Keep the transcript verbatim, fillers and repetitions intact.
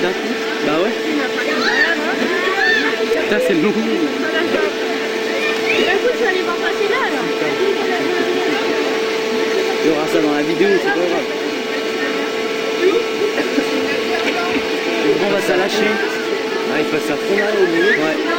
Putain, bah ouais. Putain, c'est long. Bah écoute, je vais aller voir passer là alors. Il y aura ça dans la vidéo, c'est pas grave. On va ça lâcher. Ah, il passe à fond là au milieu. Ouais.